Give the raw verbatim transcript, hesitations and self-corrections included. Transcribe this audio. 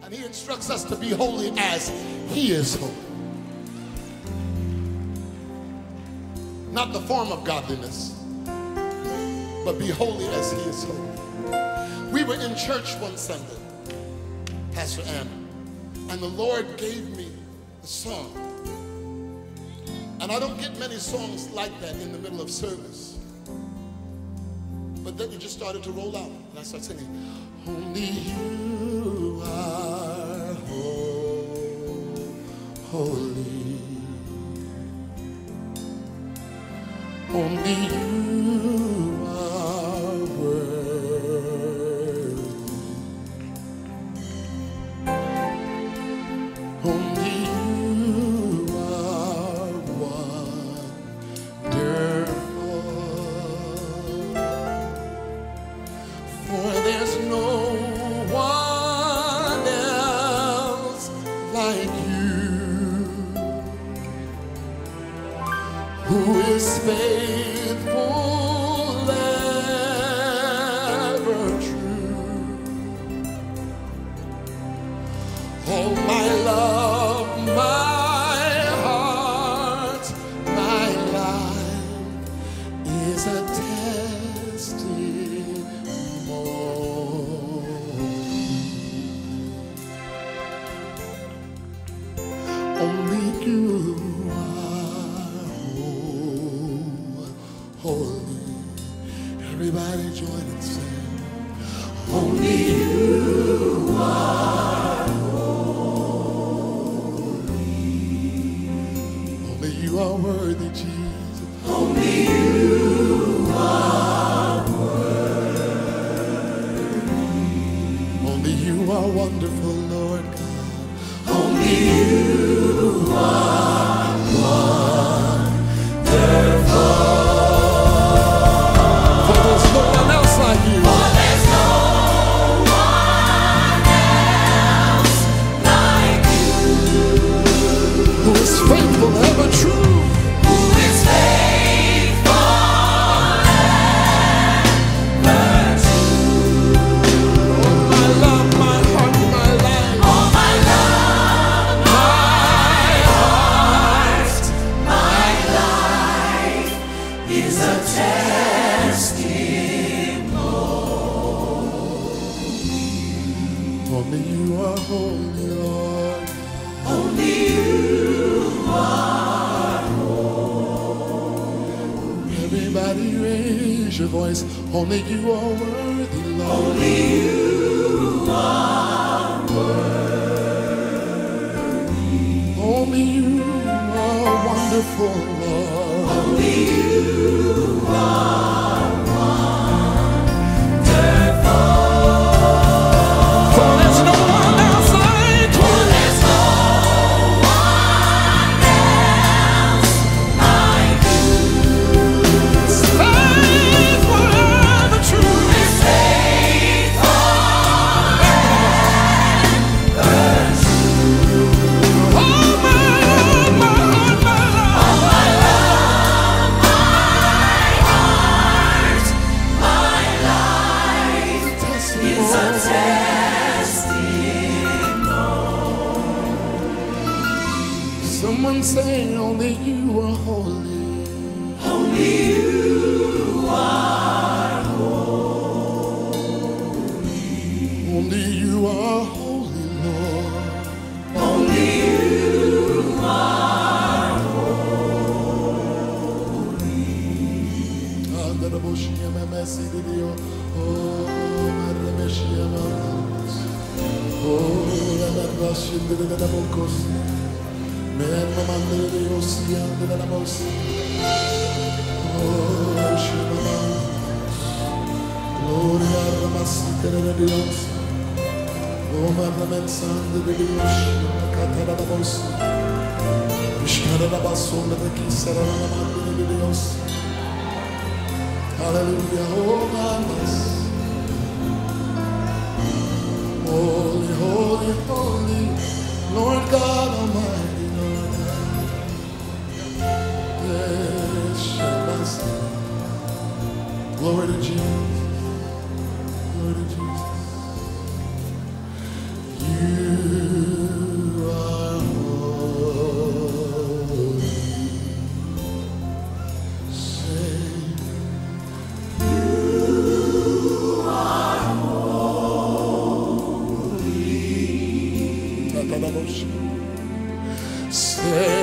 And he instructs us to be holy as he is holy. Not the form of godliness, but be holy as he is holy. We were in church one Sunday, Pastor Anna, and the Lord gave me a song. And I don't get many songs like that in the middle of service. But then it just started to roll out. And I started singing, only you are holy. Only you are worthy. Only you are wonderful. For there's no one else like you, who is faithful, ever true. All my love, my heart, my life is a testimony. Only you holy. Everybody join and sing. Only you are holy. Only you are worthy, Jesus. Only you are worthy. Only you are wonderful, Lord God. Only you are wonderful. Faithful, ever true. Who is faithful, ever true. All my love, my heart, my life. All my love, my heart, my life is a testimony. Only you are holy, Lord. Only you. Everybody raise your voice. Only you are worthy, Lord. Only you are worthy. Only you are wonderful, Lord. Only you are wonderful. For there's no one else like you. For there's no one else like you. Faithful, ever true. Is faithful, ever true. All my love, my heart, my love. All my love, my heart, my life is a testimony. Someone say, only you are holy. Only you are holy. Only you are holy, Lord. Only you are holy. Under the bush, you may messy video. Oh, the Meshia. Oh, the Russian did the double coast. Man, the man, the ocean, the Lamos. Oh, Shimama. Gloria, the Master, the Dios. Oh, my man, son, the Dios. Catarabos. Ishkarabason, the Kisara, the Dios. Hallelujah, oh, my. Holy, holy, holy, Lord God Almighty, Lord God. Yes, Shabbat. Glory to Jesus. Glory to Jesus. You Say